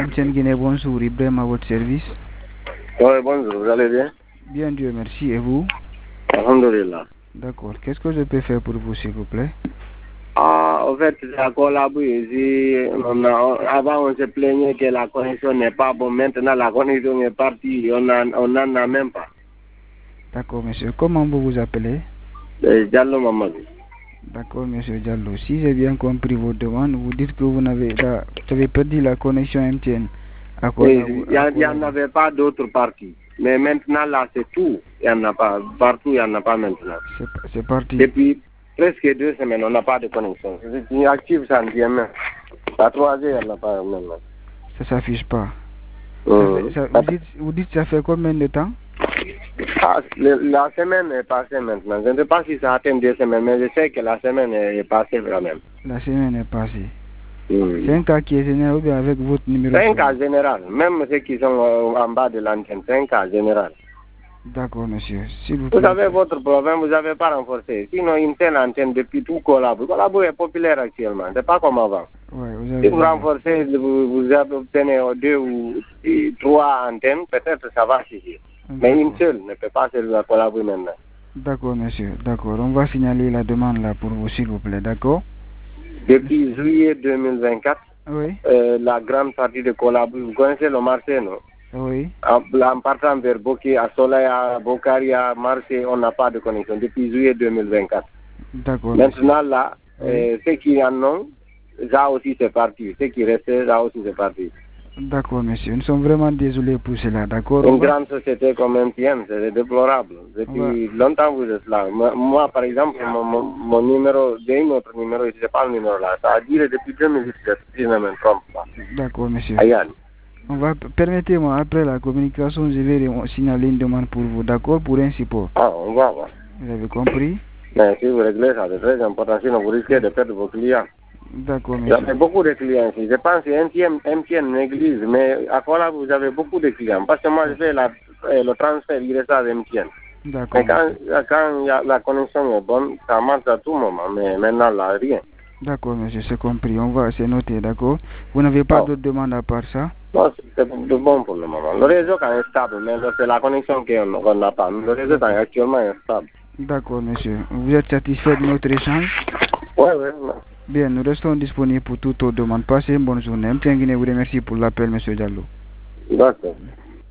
MTN Guinée, bonjour, Ibrahim à votre service. Oui, bonjour, vous allez bien? Bien, Dieu merci, et vous? Alhamdulillah. D'accord, qu'est-ce que je peux faire pour vous, s'il vous plaît? En fait, la collaboration, avant on se plaignait que la connexion n'est pas bonne, maintenant la connexion est partie, on n'en a même pas. D'accord, monsieur, comment vous vous appelez? Diallo Mamadou. D'accord, monsieur Diallo, si j'ai bien compris vos demandes, vous dites que vous avez perdu la connexion MTN. Il n'y en avait pas d'autres parties. Mais maintenant, là, c'est tout. Il n'y en a pas. Partout, il n'y en a pas maintenant. C'est parti. Depuis presque 2 semaines, on n'a pas de connexion. C'est active, ça ne vient même. À 3 heures, il n'y en a pas maintenant. Ça ne s'affiche pas. Vous dites ça fait combien de temps? La semaine est passée maintenant. Je ne sais pas si ça atteint 2 semaines, mais je sais que la semaine est passée quand même. La semaine est passée. C'est un cas qui est général ou bien avec votre numéro? C'est un cas général. Même ceux qui sont en bas de l'antenne, c'est un cas général. D'accord, monsieur. Vous avez votre problème, vous n'avez pas renforcé. Sinon, une telle antenne depuis tout Collabo. Collabo est populaire actuellement. C'est pas comme avant. Ouais, si vous renforcez, vous obtenez 2 ou 3 antennes, peut-être ça va suffire. Mais une seule ne peut pas servir à Collabo maintenant. D'accord, monsieur. D'accord. On va signaler la demande là pour vous, s'il vous plaît. D'accord? Depuis juillet 2024, oui. La grande partie de Collabo, vous connaissez le marché, non? Oui. En partant vers Boké, à Soleil, à Bokari, à Marseille, on n'a pas de connexion depuis juillet 2024. D'accord. Maintenant, là, ceux qui en ont, ça aussi c'est parti. Ceux qui restent, ça aussi c'est parti. D'accord, monsieur. Nous sommes vraiment désolés pour cela, d'accord? Une grande société comme MTN, c'est déplorable. Depuis longtemps, vous êtes là. Moi, par exemple, mon numéro, j'ai un autre numéro, je ne sais pas le numéro là. Ça a duré depuis 2017, si je ne me trompe pas. D'accord, monsieur. Ayan. Permettez-moi, après la communication, je vais signaler une demande pour vous, d'accord? Pour un support. Ah, on va voir. Vous avez compris? Mais si vous réglez ça, c'est très important, sinon vous risquez de perdre vos clients. D'accord, monsieur. Vous avez beaucoup de clients ici. Je pense que MTN néglige, mais à quoi là, vous avez beaucoup de clients. Parce que moi, je fais le transfert, il reste à MTN. D'accord. Mais quand la connexion est bonne, ça marche à tout moment, mais maintenant, là, rien. D'accord, monsieur, c'est compris. C'est noté, d'accord? Vous n'avez pas d'autres demandes à part ça? Non, c'est bon pour le moment. Le réseau est stable, mais c'est la connexion qu'on n'a pas. Le réseau est actuellement instable. D'accord, monsieur. Vous êtes satisfait de notre échange? Oui. Bien, nous restons disponibles pour toute autre demande. Passez une bonne journée. MTN Guinée vous remercie pour l'appel, monsieur Diallo. D'accord.